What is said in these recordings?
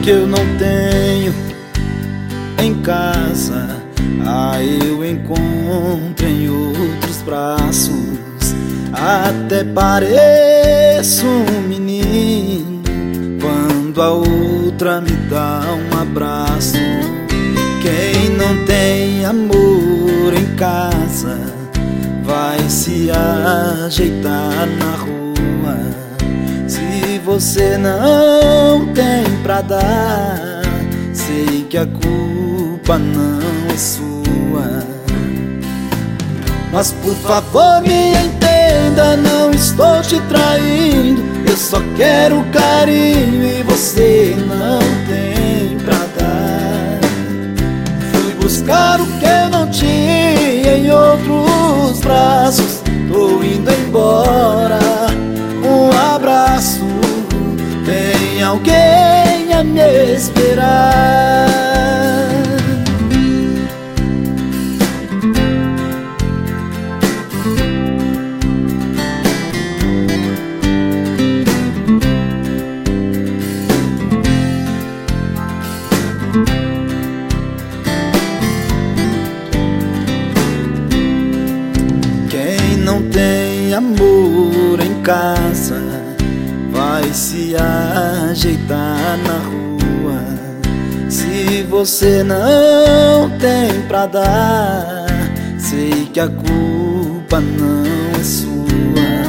que eu não tenho em casa, eu encontro em outros braços. Até pareço um menino quando a outra me dá um abraço. Quem não tem amor em casa vai se ajeitar na rua. Se você não tem pra dar, sei que a culpa não é sua. Mas por favor me entenda, não estou te traindo. Eu só quero carinho e você não tem pra dar. Fui buscar o que eu não tinha em outros braços. Tô indo embora, um abraço. Tem alguém a me esperar. Quem não tem amor em casa vai se ajeitar na rua. Se você não tem pra dar, sei que a culpa não é sua.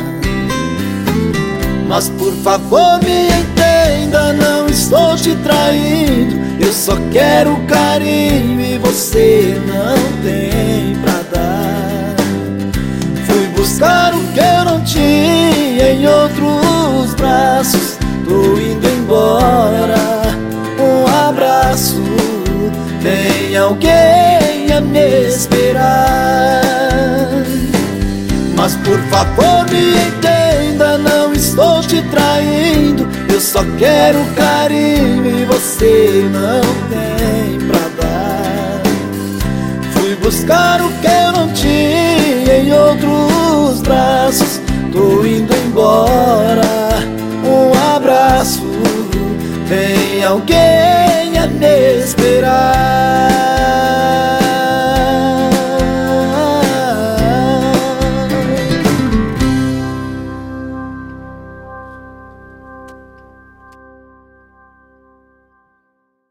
Mas por favor me entenda, não estou te traindo. Eu só quero carinho e você não tem pra dar. Fui buscar o que eu não tinha em outros braços. Tô indo embora, um abraço. Tem alguém a me esperar. Mas por favor me entenda, não estou te traindo. Eu só quero carinho e você não tem pra dar. Fui buscar o que eu não tinha em outros braços.